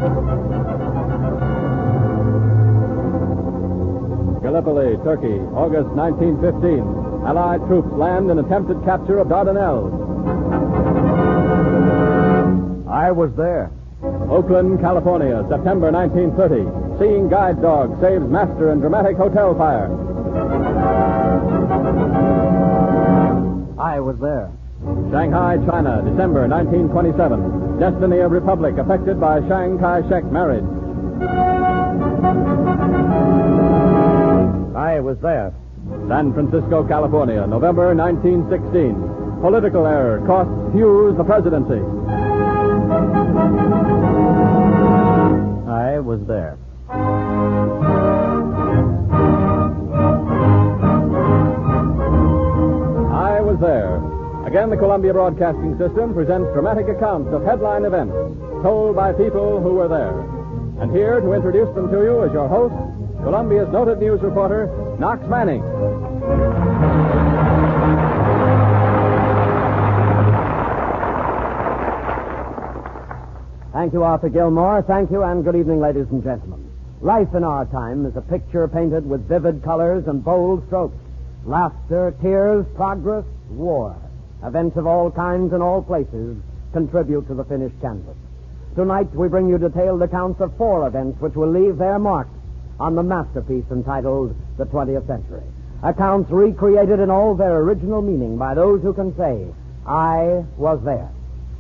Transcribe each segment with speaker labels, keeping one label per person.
Speaker 1: Gallipoli, Turkey, August 1915. Allied troops land in attempted capture of Dardanelles.
Speaker 2: I was there.
Speaker 1: Oakland, California, September 1930. Seeing guide dog saves master in dramatic hotel fire.
Speaker 2: I was there.
Speaker 1: Shanghai, China, December 1927. Destiny of republic affected by Chiang Kai-shek marriage.
Speaker 2: I was there.
Speaker 1: San Francisco, California, November 1916. Political error costs Hughes the presidency.
Speaker 2: I was there.
Speaker 1: I was there. Again, the Columbia Broadcasting System presents dramatic accounts of headline events told by people who were there. And here to introduce them to you is your host, Columbia's noted news reporter, Knox Manning.
Speaker 3: Thank you, Arthur Gilmore. Thank you, and good evening, ladies and gentlemen. Life in our time is a picture painted with vivid colors and bold strokes. Laughter, tears, progress, war. Events of all kinds and all places contribute to the finished canvas. Tonight, we bring you detailed accounts of 4 events which will leave their mark on the masterpiece entitled The 20th Century. Accounts recreated in all their original meaning by those who can say, I was there.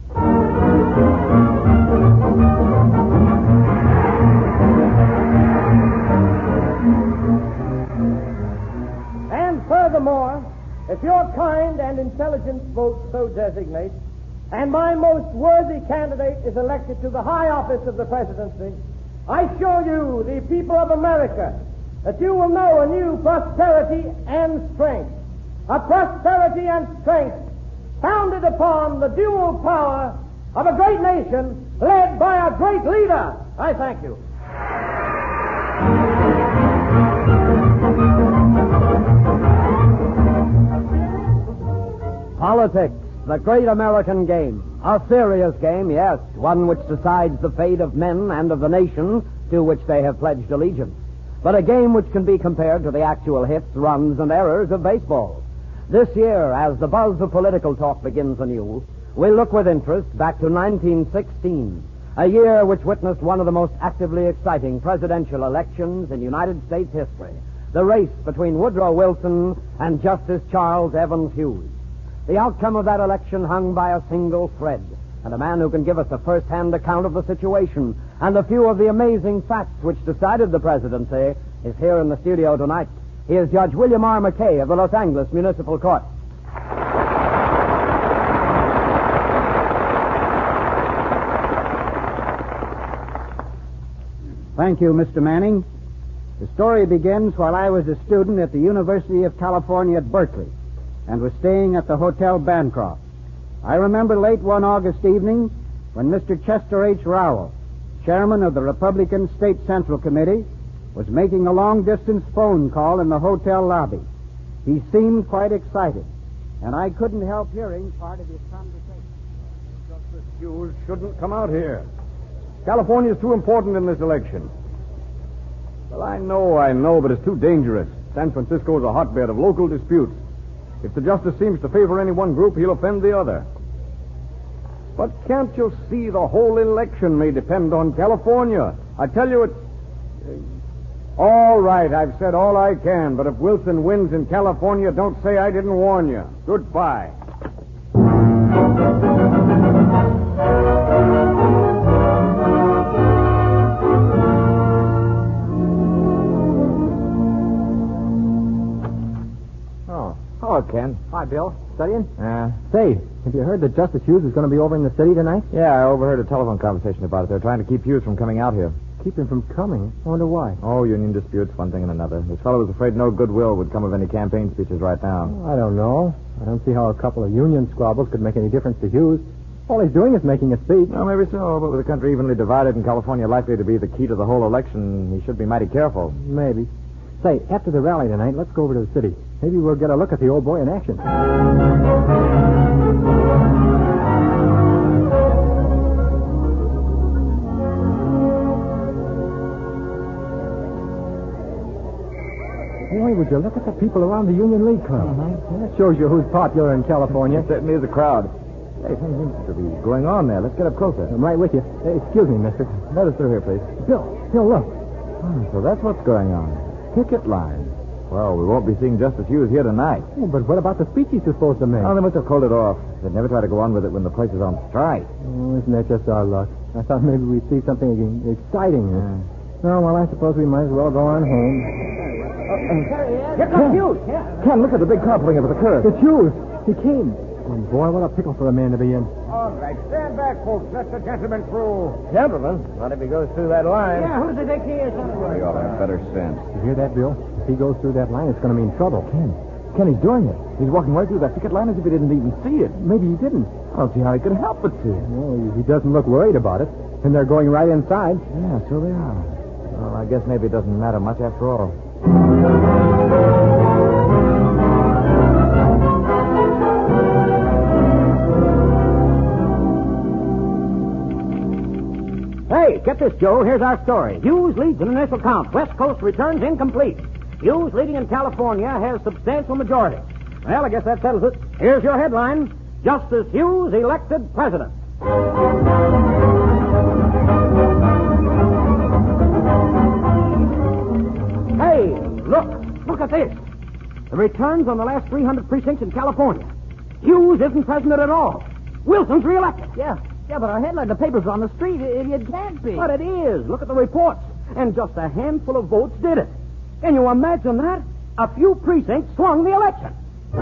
Speaker 4: And furthermore, if your kind and intelligent vote so designate, and my most worthy candidate is elected to the high office of the presidency, I assure you, the people of America, that you will know a new prosperity and strength. A prosperity and strength founded upon the dual power of a great nation led by a great leader. I thank you.
Speaker 3: Politics, the great American game. A serious game, yes, one which decides the fate of men and of the nation to which they have pledged allegiance. But a game which can be compared to the actual hits, runs, and errors of baseball. This year, as the buzz of political talk begins anew, we look with interest back to 1916, a year which witnessed one of the most actively exciting presidential elections in United States history, the race between Woodrow Wilson and Justice Charles Evans Hughes. The outcome of that election hung by a single thread, and a man who can give us a first-hand account of the situation and a few of the amazing facts which decided the presidency is here in the studio tonight. He is Judge William R. McKay of the Los Angeles Municipal Court.
Speaker 5: Thank you, Mr. Manning. The story begins while I was a student at the University of California at Berkeley and was staying at the Hotel Bancroft. I remember late one August evening when Mr. Chester H. Rowell, chairman of the Republican State Central Committee, was making a long-distance phone call in the hotel lobby. He seemed quite excited, and I couldn't help hearing part of his conversation.
Speaker 2: Justice Hughes shouldn't come out here. California's too important in this election. Well, I know, but it's too dangerous. San Francisco is a hotbed of local disputes. If the justice seems to favor any one group, he'll offend the other. But can't you see the whole election may depend on California? I tell you, it's... All right, I've said all I can, but if Wilson wins in California, don't say I didn't warn you. Goodbye.
Speaker 6: Hello, Ken. Hi, Bill. Studying?
Speaker 7: Say, have you heard that Justice Hughes is going to be over in the city tonight?
Speaker 6: Yeah, I overheard a telephone conversation about it. They're trying to keep Hughes from coming out here.
Speaker 7: Keep him from coming? I wonder why.
Speaker 6: Oh, union disputes, one thing and another. This fellow was afraid no goodwill would come of any campaign speeches right now.
Speaker 7: I don't know. I don't see how a couple of union squabbles could make any difference to Hughes. All he's doing is making a speech.
Speaker 6: Well, maybe so, but with the country evenly divided and California likely to be the key to the whole election, he should be mighty careful.
Speaker 7: Maybe. Say, after the rally tonight, let's go over to the city. Maybe we'll get a look at the old boy in action. Boy, would you look at the people around the Union League Club. That shows you who's popular in California.
Speaker 6: It certainly is a crowd. Hey, something seems to be going on there. Let's get up closer.
Speaker 7: I'm right with you. Hey, excuse me, mister.
Speaker 6: Let us through here, please.
Speaker 7: Bill, look.
Speaker 6: So that's what's going on. Picket line. Well, we won't be seeing Justice Hughes here tonight.
Speaker 7: Oh, but what about the speech he's supposed to make?
Speaker 6: Oh, they must have called it off. They'd never try to go on with it when the place is on strike.
Speaker 7: Oh, isn't that just our luck? I thought maybe we'd see something exciting. No, well, I suppose we might as well go on home.
Speaker 4: Here comes Hughes.
Speaker 6: Ken, look at the big car pulling up at the curb.
Speaker 7: It's Hughes. He came. Oh, boy, what a pickle for a man to be in.
Speaker 2: All right, stand back, folks. Let the gentleman through.
Speaker 4: Gentlemen, not if he goes through that line.
Speaker 2: Yeah, who does he think he is? We ought to have better sense.
Speaker 7: You hear that, Bill? If he goes through that line, it's going to mean trouble.
Speaker 6: Ken, he's doing it. He's walking right through that picket line as if he didn't even see it.
Speaker 7: Maybe he didn't.
Speaker 6: I don't see how he could help but see it.
Speaker 7: Well, he doesn't look worried about it. And they're going right inside.
Speaker 6: Yeah, so they are. Well, I guess maybe it doesn't matter much after all.
Speaker 3: Hey, get this, Joe. Here's our story. Hughes leads in initial count. West Coast returns incomplete. Hughes, leading in California, has substantial majority. Well, I guess that settles it. Here's your headline. Justice Hughes elected president. Hey, look at this. The returns on the last 300 precincts in California. Hughes isn't president at all. Wilson's reelected.
Speaker 8: Yeah, but our headline, the paper's on the street. It can't be.
Speaker 3: But it is. Look at the reports. And just a handful of votes did it. Can you imagine that? A few precincts swung the election.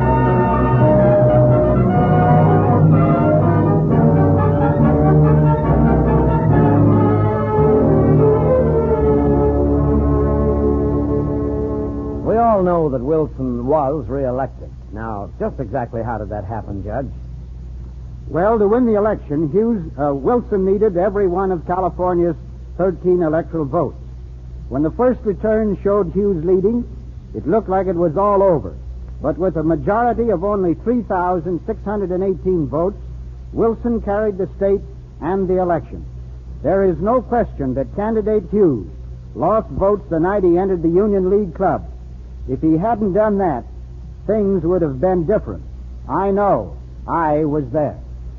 Speaker 3: We all know that Wilson was reelected. Now, just exactly how did that happen, Judge?
Speaker 5: Well, to win the election, Wilson needed every one of California's 13 electoral votes. When the first return showed Hughes leading, it looked like it was all over. But with a majority of only 3,618 votes, Wilson carried the state and the election. There is no question that candidate Hughes lost votes the night he entered the Union League Club. If he hadn't done that, things would have been different. I know. I was there.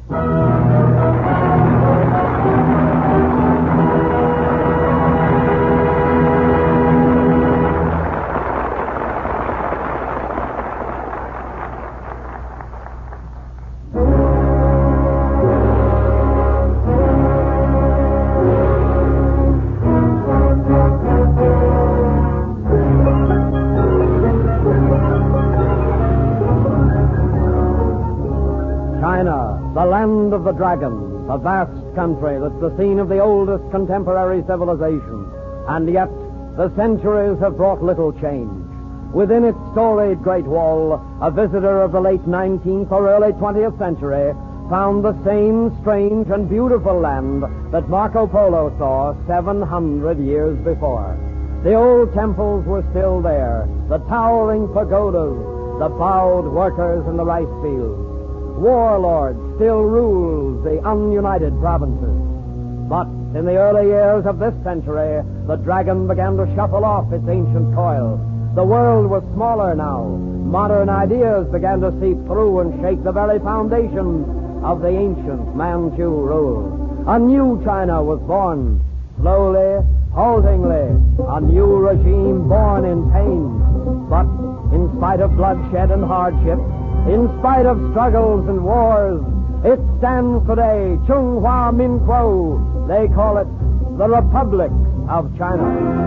Speaker 3: The land of the dragon, a vast country that's the scene of the oldest contemporary civilization. And yet, the centuries have brought little change. Within its storied Great Wall, a visitor of the late 19th or early 20th century found the same strange and beautiful land that Marco Polo saw 700 years before. The old temples were still there, the towering pagodas, the bowed workers in the rice fields. Warlords still ruled the ununited provinces. But in the early years of this century, the dragon began to shuffle off its ancient coil. The world was smaller now. Modern ideas began to seep through and shake the very foundations of the ancient Manchu rule. A new China was born. Slowly, haltingly, a new regime born in pain. But in spite of bloodshed and hardship, in spite of struggles and wars, it stands today, Chung Hua Min Kuo. They call it the Republic of China.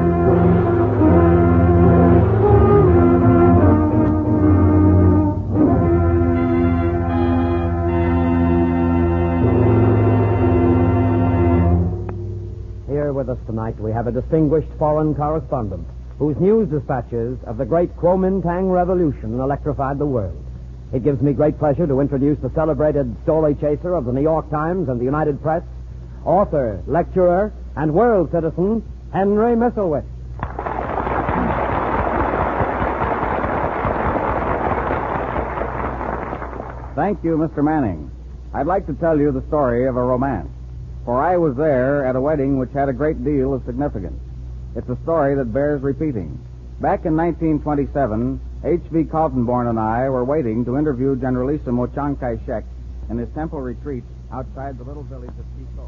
Speaker 3: Here with us tonight we have a distinguished foreign correspondent whose news dispatches of the great Kuomintang Revolution electrified the world. It gives me great pleasure to introduce the celebrated story chaser of the New York Times and the United Press, author, lecturer, and world citizen, Henry Misselwitz.
Speaker 2: Thank you, Mr. Manning. I'd like to tell you the story of a romance, for I was there at a wedding which had a great deal of significance. It's a story that bears repeating,
Speaker 5: Back in 1927, H.V. Kaltenborn and I were waiting to interview Generalissimo Chiang Kai-shek in his temple retreat outside the little village of Chico.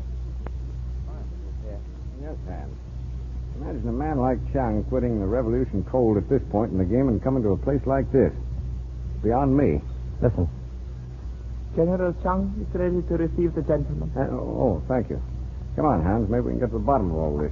Speaker 2: Yes, Hans. Imagine a man like Chiang quitting the revolution cold at this point in the game and coming to a place like this. Beyond me.
Speaker 7: Listen. General Chiang is ready to receive the gentleman.
Speaker 2: Thank you. Come on, Hans. Maybe we can get to the bottom of all this.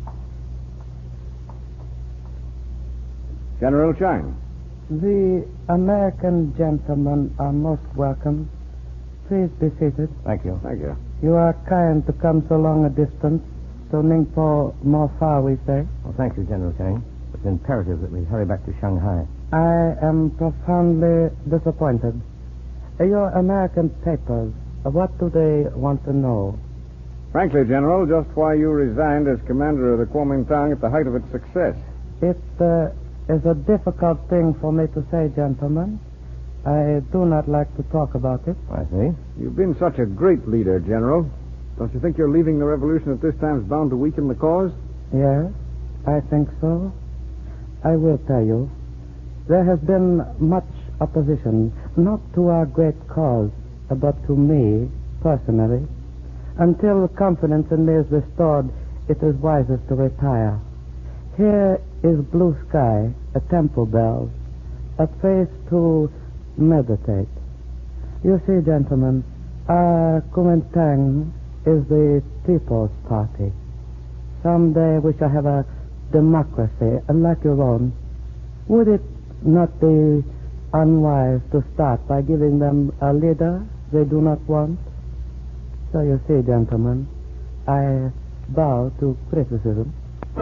Speaker 2: General Chiang.
Speaker 9: The American gentlemen are most welcome. Please be seated.
Speaker 2: Thank you. Thank you.
Speaker 9: You are kind to come so long a distance. To Ningpo, more far, we say.
Speaker 7: Well, thank you, General Chiang. It's imperative that we hurry back to Shanghai.
Speaker 9: I am profoundly disappointed. Your American papers, what do they want to know?
Speaker 2: Frankly, General, just why you resigned as commander of the Kuomintang at the height of its success.
Speaker 9: It is a difficult thing for me to say, gentlemen. I do not like to talk about it.
Speaker 7: I see.
Speaker 2: You've been such a great leader, General. Don't you think you're leaving the revolution at this time is bound to weaken the cause?
Speaker 9: Yes, I think so. I will tell you. There has been much opposition, not to our great cause, but to me, personally. Until confidence in me is restored, it is wisest to retire. Here is blue sky, a temple bell, a place to meditate. You see, gentlemen, our Kuomintang is the People's Party. Someday we shall have a democracy, like your own. Would it not be unwise to start by giving them a leader they do not want? So you see, gentlemen, I bow to criticism.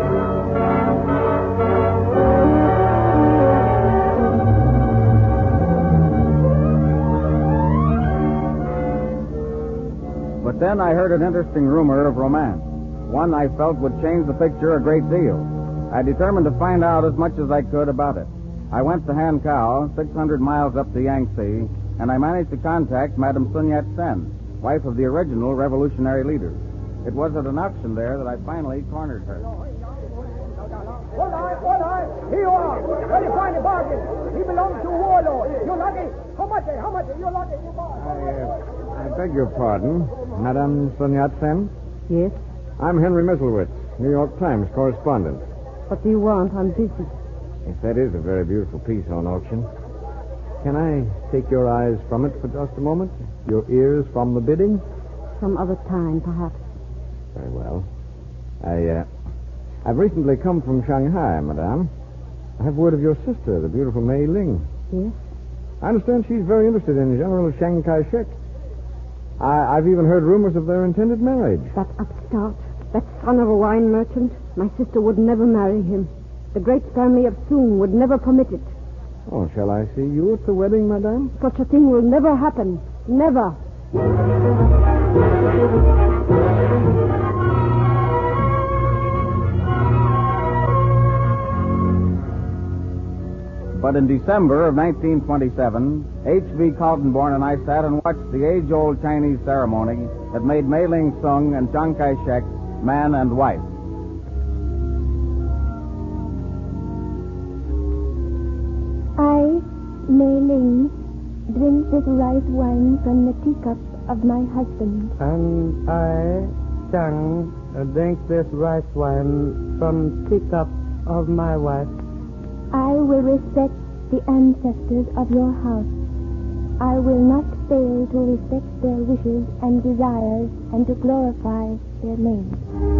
Speaker 5: But then I heard an interesting rumor of romance, one I felt would change the picture a great deal. I determined to find out as much as I could about it. I went to Hankow, 600 miles up the Yangtze, and I managed to contact Madame Sun Yat-sen, wife of the original revolutionary leader. It was at an auction there that I finally cornered her.
Speaker 4: Hold on. Here you are. Where you find the bargain? He belongs to a warlord. You're lucky. How much? You're lucky. You buy.
Speaker 2: I beg your pardon, Madame Sun Yat-sen?
Speaker 10: Yes?
Speaker 2: I'm Henry Misselwitz, New York Times correspondent.
Speaker 10: What do you want? I'm busy.
Speaker 2: Yes, that is a very beautiful piece on auction. Can I take your eyes from it for just a moment? Your ears from the bidding?
Speaker 10: Some other time, perhaps.
Speaker 2: Very well. I've recently come from Shanghai, Madame. I have word of your sister, the beautiful Mei Ling.
Speaker 10: Yes?
Speaker 2: I understand she's very interested in General Chiang Kai-shek. I've even heard rumors of their intended marriage.
Speaker 10: That upstart, that son of a wine merchant, my sister would never marry him. The great family of Sung would never permit it.
Speaker 2: Oh, shall I see you at the wedding, Madame?
Speaker 10: Such a thing will never happen. Never.
Speaker 5: But in December of 1927, H.V. Kaltenborn and I sat and watched the age-old Chinese ceremony that made Mei Ling Sung and Chiang Kai-shek man and wife.
Speaker 11: I, Mei Ling, drink this rice wine from the teacup of my husband.
Speaker 9: And I, Chiang, drink this rice wine from teacup of my wife.
Speaker 11: I will respect the ancestors of your house. I will not fail to respect their wishes and desires and to glorify their names.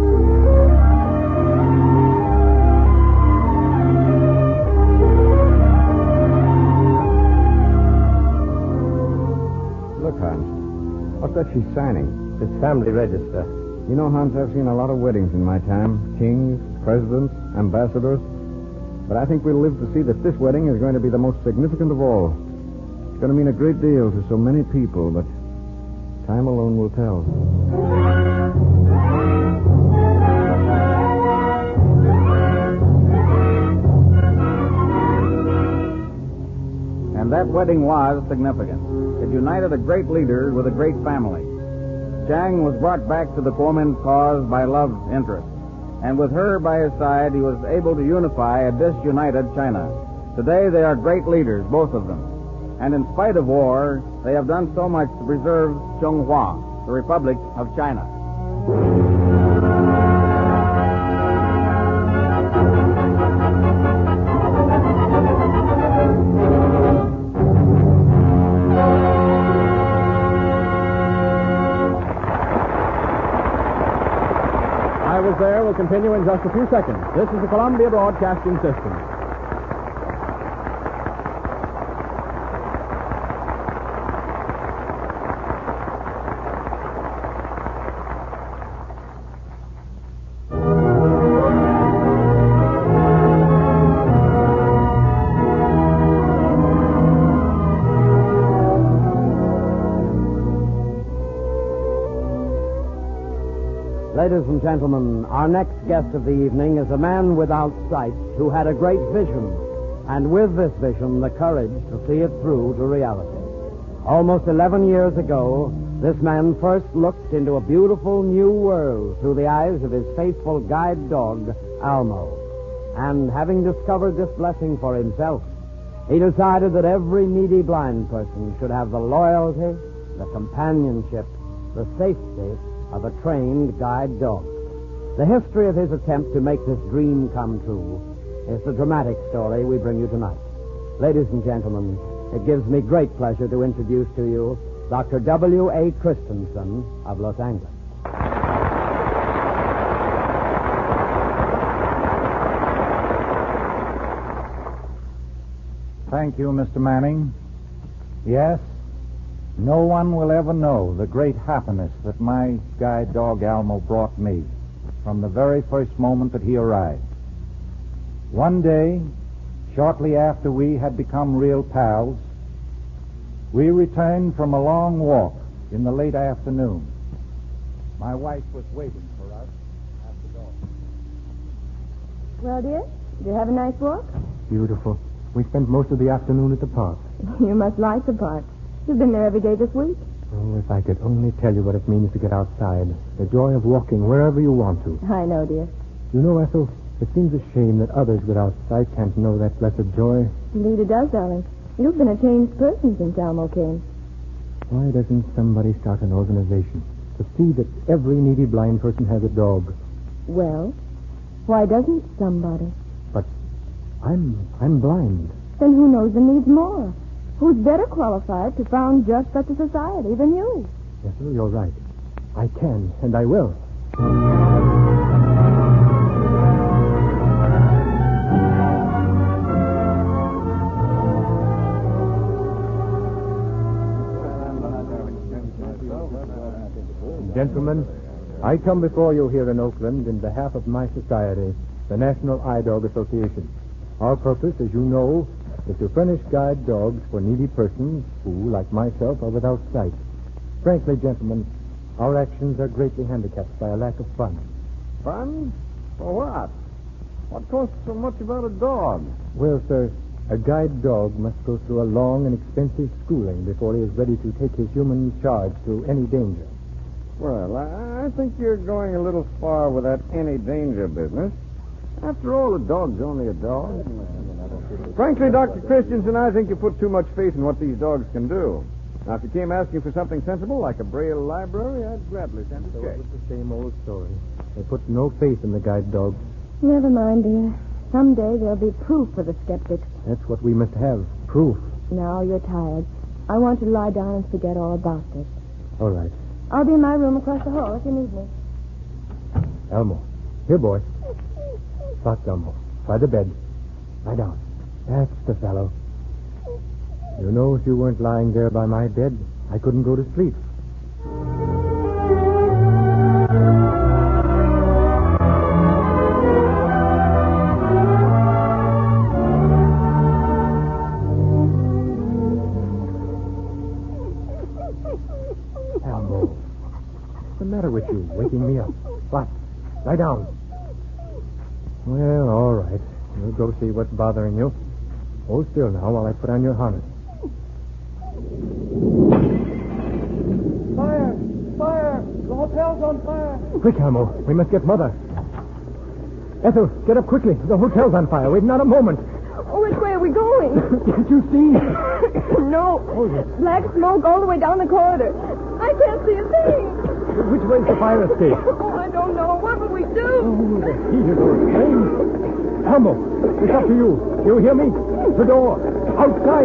Speaker 2: Look, Hans. What's that she's signing?
Speaker 7: It's family register.
Speaker 2: You know, Hans, I've seen a lot of weddings in my time. Kings, presidents, ambassadors. But I think we'll live to see that this wedding is going to be the most significant of all. It's going to mean a great deal to so many people, but time alone will tell.
Speaker 5: And that wedding was significant. It united a great leader with a great family. Chiang was brought back to the Kuomintang cause by love's interest. and with her by his side, he was able to unify a disunited China. Today, they are great leaders, both of them. And in spite of war, they have done so much to preserve Zhonghua, the Republic of China.
Speaker 1: There will continue in just a few seconds. This is the Columbia Broadcasting System.
Speaker 3: Ladies and gentlemen, our next guest of the evening is a man without sight who had a great vision, and with this vision, the courage to see it through to reality. Almost 11 years ago, this man first looked into a beautiful new world through the eyes of his faithful guide dog, Almo. And having discovered this blessing for himself, he decided that every needy blind person should have the loyalty, the companionship, the safety of a trained guide dog. The history of his attempt to make this dream come true is the dramatic story we bring you tonight. Ladies and gentlemen, it gives me great pleasure to introduce to you Dr. W.A. Christensen of Los Angeles.
Speaker 12: Thank you, Mr. Manning. Yes, no one will ever know the great happiness that my guide dog Almo brought me from the very first moment that he arrived. One day, shortly after we had become real pals, we returned from a long walk in the late afternoon. My wife was waiting for us at the door.
Speaker 10: Well, dear, did you have a nice walk?
Speaker 7: Beautiful. We spent most of the afternoon at the park.
Speaker 10: You must like the park. You've been there every day this week.
Speaker 7: Oh, if I could only tell you what it means to get outside. The joy of walking wherever you want to.
Speaker 10: I know, dear.
Speaker 7: You know, Ethel, it seems a shame that others without sight can't know that blessed joy.
Speaker 10: Indeed it does, darling. You've been a changed person since Almo came.
Speaker 7: Why doesn't somebody start an organization to see that every needy blind person has a dog?
Speaker 10: Well, why doesn't somebody?
Speaker 7: But I'm blind.
Speaker 10: Then who knows and needs more? Who's better qualified to found just such a society than you?
Speaker 7: Yes, sir, you're right. I can, and I will. Gentlemen, I come before you here in Oakland in behalf of my society, the National Eye Dog Association. Our purpose, as you know, is to furnish guide dogs for needy persons who, like myself, are without sight. Frankly, gentlemen, our actions are greatly handicapped by a lack of funds.
Speaker 2: Fun? For what? What costs so much about a dog?
Speaker 7: Well, sir, a guide dog must go through a long and expensive schooling before he is ready to take his human charge through any danger.
Speaker 2: Well, I think you're going a little far with that any danger business. After all, a dog's only a dog. Frankly, Dr. Christensen, I think you put too much faith in what these dogs can do. Now, if you came asking for something sensible, like a Braille library, I'd gladly send a check.
Speaker 7: It's the same old story. They put no faith in the guide dogs.
Speaker 10: Never mind, dear. Someday there'll be proof for the skeptics.
Speaker 7: That's what we must have, proof.
Speaker 10: Now you're tired. I want you to lie down and forget all about this.
Speaker 7: All right.
Speaker 10: I'll be in my room across the hall if you need me.
Speaker 7: Elmo. Here, boy. Fox Elmo. By the bed. Lie down. That's the fellow. You know, if you weren't lying there by my bed, I couldn't go to sleep. Elmo. What's the matter with you? Waking me up. What? Lie down. Well, all right. We'll go see what's bothering you. Hold still now while I put on your harness.
Speaker 4: Fire! Fire! The hotel's on fire!
Speaker 7: Quick, Elmo. We must get Mother. Ethel, get up quickly. The hotel's on fire. We've not a moment.
Speaker 10: Oh, which way are we going?
Speaker 7: Can't you see?
Speaker 10: No. Black smoke all the way down the corridor. I can't see a thing.
Speaker 7: Which way's the fire escape?
Speaker 10: Oh, I don't know. What will we do?
Speaker 7: Oh, the heat of those flames. Elmo, it's up to you. You hear me? The door. Outside.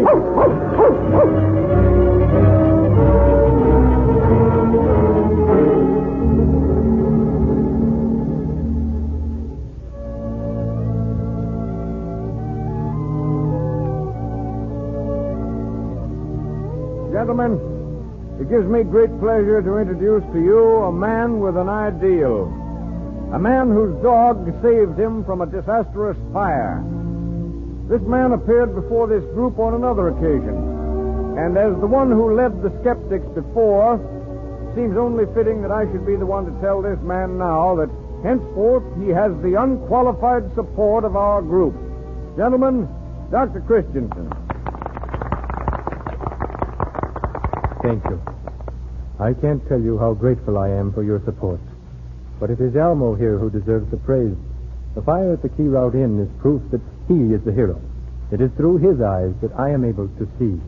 Speaker 2: Gentlemen, it gives me great pleasure to introduce to you a man with an ideal. A man whose dog saved him from a disastrous fire. This man appeared before this group on another occasion. And as the one who led the skeptics before, it seems only fitting that I should be the one to tell this man now that henceforth he has the unqualified support of our group. Gentlemen, Dr. Christensen.
Speaker 7: Thank you. I can't tell you how grateful I am for your support. But it is Elmo here who deserves the praise. The fire at the Key Route Inn is proof that he is the hero. It is through his eyes that I am able to see.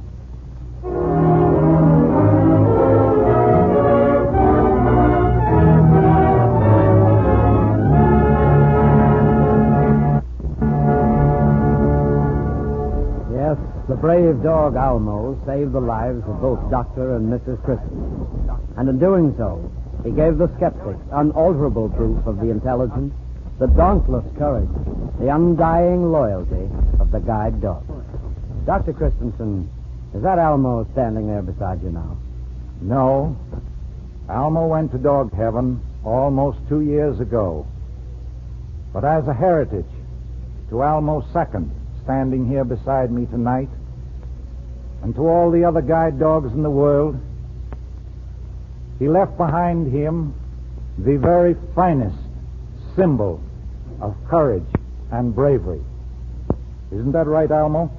Speaker 3: Yes, the brave dog Almo saved the lives of both Dr. and Mrs. Christensen. And in doing so, he gave the skeptics unalterable proof of the intelligence, the dauntless courage, the undying loyalty of the guide dog. Dr. Christensen, is that Almo standing there beside you now?
Speaker 12: No. Almo went to dog heaven almost 2 years ago. But as a heritage to Almo's second, standing here beside me tonight, and to all the other guide dogs in the world, he left behind him the very finest symbol of courage and bravery. Isn't that right, Almo?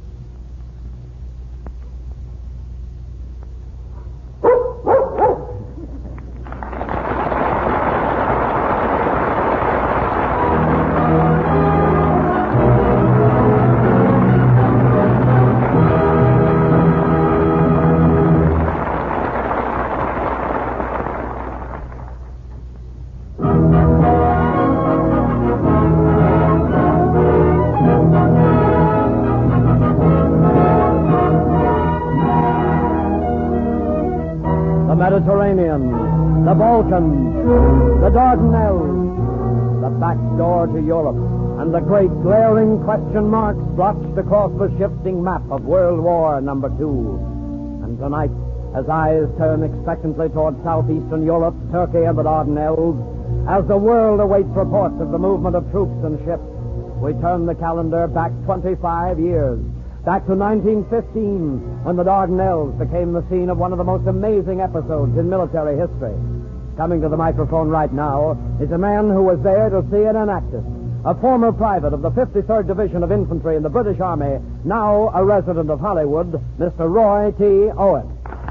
Speaker 3: Mediterranean, the Balkans, the Dardanelles, the back door to Europe, and the great glaring question marks blotched across the shifting map of World War No. 2. And tonight, as eyes turn expectantly toward southeastern Europe, Turkey, and the Dardanelles, as the world awaits reports of the movement of troops and ships, we turn the calendar back 25 years. Back to 1915, when the Dardanelles became the scene of one of the most amazing episodes in military history. Coming to the microphone right now is a man who was there to see it enacted. A former private of the 53rd Division of Infantry in the British Army, now a resident of Hollywood, Mr. Roy T. Owen.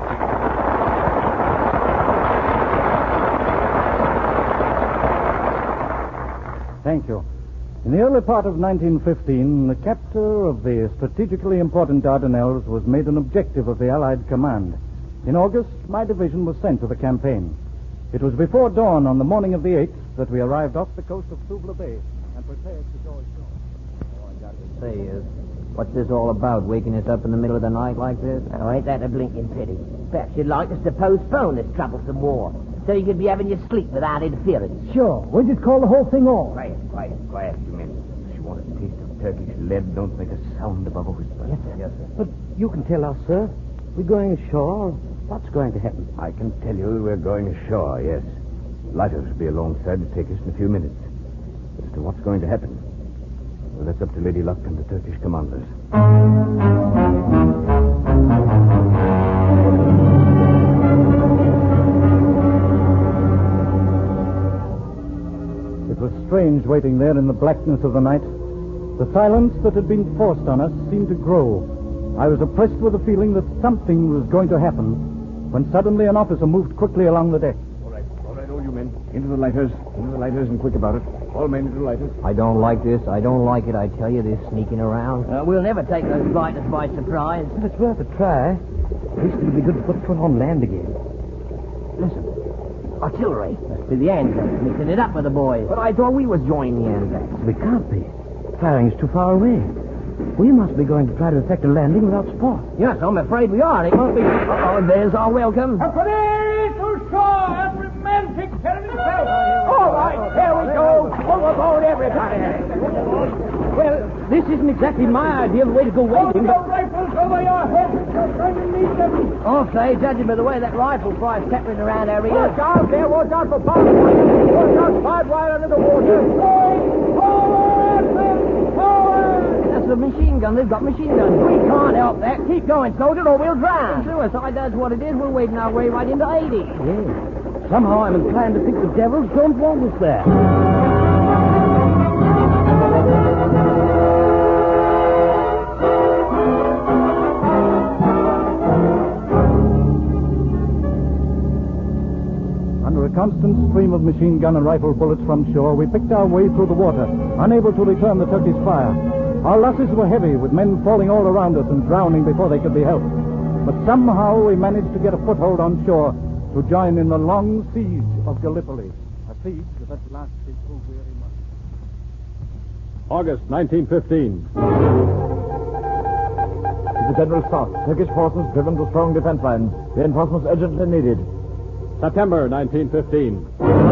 Speaker 5: Thank you. In the early part of 1915, the capture of the strategically important Dardanelles was made an objective of the Allied command. In August, my division was sent to the campaign. It was before dawn on the morning of the 8th that we arrived off the coast of Suvla Bay and prepared to go ashore.
Speaker 13: All I got to say is, what's this all about, waking us up in the middle of the night like this?
Speaker 8: Oh, ain't that a blinking pity? Perhaps you'd like us to postpone this troublesome war, so you could be having your sleep without interference.
Speaker 4: Sure. We'll just call the whole thing off.
Speaker 13: Quiet, you men. If you want a taste of Turkish lead, don't make a sound above a whisper.
Speaker 9: Yes, sir. But you can tell us, sir. We're going ashore. What's going to happen?
Speaker 2: I can tell you we're going ashore, yes. Lighters will be alongside to take us in a few minutes. As to what's going to happen, well, that's up to Lady Luck and the Turkish commanders.
Speaker 5: It was strange waiting there in the blackness of the night. The silence that had been forced on us seemed to grow. I was oppressed with a feeling that something was going to happen when suddenly an officer moved quickly along the deck.
Speaker 2: All right, all you men.
Speaker 13: Into the lighters, and quick about it. All men into the lighters.
Speaker 8: I don't like this. I don't like it, I tell you, this sneaking around. We'll never take those lighters by surprise.
Speaker 9: If it's worth a try, at least it'll be good to put foot on land again.
Speaker 8: Listen. Artillery. Must be the Anzacs mixing it up with the boys. But I thought we was joining the Anzacs.
Speaker 9: We can't be. Firing is too far away. We must be going to try to effect a landing without sport.
Speaker 8: Yes, I'm afraid we are. It won't be... Oh, there's our welcome.
Speaker 4: Company to shore! Every man take care of himself!
Speaker 8: All right, there we go. Overboard, everybody. Well, this isn't exactly my idea of the way to go wading.
Speaker 4: Hold the rifles over your heads. You're going to need them.
Speaker 8: I'll say, judging by the way that rifle fry's scattering around our ears.
Speaker 4: Watch out there. Watch out for barbed wire. Watch out barbed wire under the water. Forward!
Speaker 8: That's a machine gun. They've got machine guns. We can't help that. Keep going, soldier, or we'll drown. Suicide does what it is. We're wading our way right into 80.
Speaker 9: Yes. Somehow I'm inclined to think the devils don't want us there.
Speaker 12: Under a constant stream of machine gun and rifle bullets from shore, we picked our way through the water, unable to return the Turkish fire. Our losses were heavy, with men falling all around us and drowning before they could be helped. But somehow we managed to get a foothold on shore to join in the long siege of Gallipoli, a siege that at last proved very much.
Speaker 1: August 1915.
Speaker 6: To the General Staff, Turkish forces driven to strong defense lines. Reinforcements urgently needed.
Speaker 1: September 1915.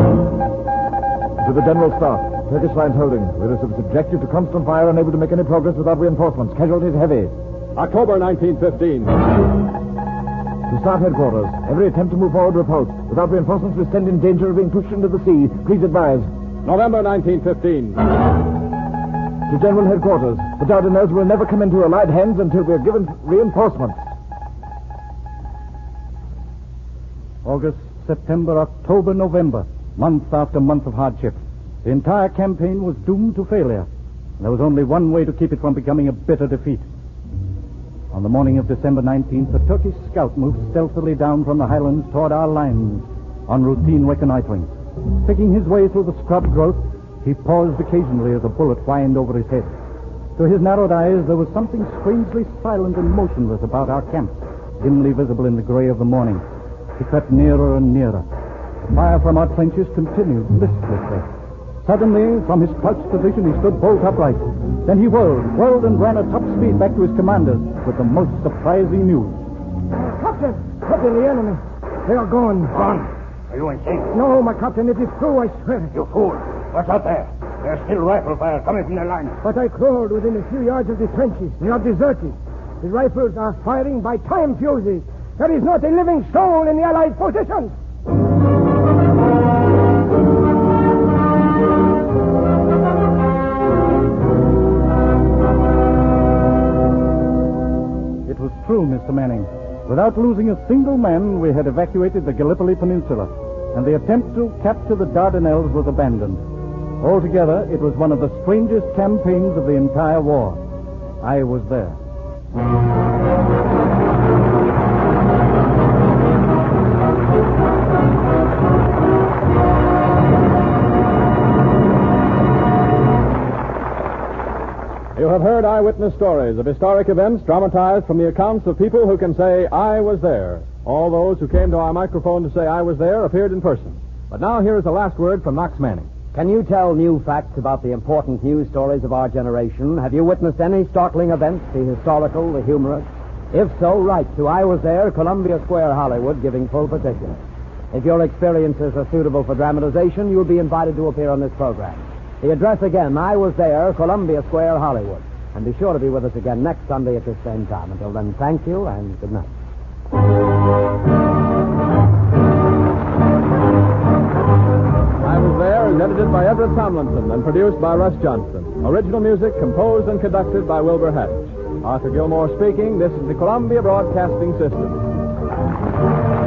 Speaker 6: To the General Staff, Turkish lines holding. We are subjected to constant fire, unable to make any progress without reinforcements. Casualties heavy.
Speaker 1: October 1915.
Speaker 6: To Staff Headquarters, every attempt to move forward repulsed. Without reinforcements, we stand in danger of being pushed into the sea. Please advise.
Speaker 1: November 1915.
Speaker 6: To General Headquarters, the Dardanelles will never come into Allied hands until we are given reinforcements.
Speaker 12: August, September, October, November, month after month of hardship. The entire campaign was doomed to failure. There was only one way to keep it from becoming a bitter defeat. On the morning of December 19th, a Turkish scout moved stealthily down from the highlands toward our lines on routine reconnoitering. Picking his way through the scrub growth, he paused occasionally as a bullet whined over his head. To his narrowed eyes, there was something strangely silent and motionless about our camp, dimly visible in the gray of the morning. He crept nearer and nearer. The fire from our trenches continued listlessly. Suddenly, from his crouched position, he stood bolt upright. Then he whirled and ran at top speed back to his commanders with the most surprising news.
Speaker 4: Captain, the enemy. They are gone.
Speaker 14: Gone? Are you insane?
Speaker 4: No, my captain, it is true, I swear.
Speaker 14: You fool. What's out there? There's still rifle fire coming from their line.
Speaker 4: But I crawled within a few yards of the trenches. They are deserted. The rifles are firing by time fuses. There is not a living soul in the Allied positions.
Speaker 12: It was true, Mr. Manning. Without losing a single man, we had evacuated the Gallipoli Peninsula, and the attempt to capture the Dardanelles was abandoned. Altogether, it was one of the strangest campaigns of the entire war. I was there.
Speaker 1: You have heard eyewitness stories of historic events dramatized from the accounts of people who can say, I was there. All those who came to our microphone to say I was there appeared in person. But now here is the last word from Knox Manning.
Speaker 3: Can you tell new facts about the important news stories of our generation? Have you witnessed any startling events, the historical, the humorous? If so, write to I Was There, Columbia Square, Hollywood, giving full particulars. If your experiences are suitable for dramatization, you'll be invited to appear on this program. The address again, I Was There, Columbia Square, Hollywood. And be sure to be with us again next Sunday at this same time. Until then, thank you and good night.
Speaker 1: I Was There is edited by Everett Tomlinson and produced by Russ Johnston. Original music composed and conducted by Wilbur Hatch. Arthur Gilmore speaking. This is the Columbia Broadcasting System.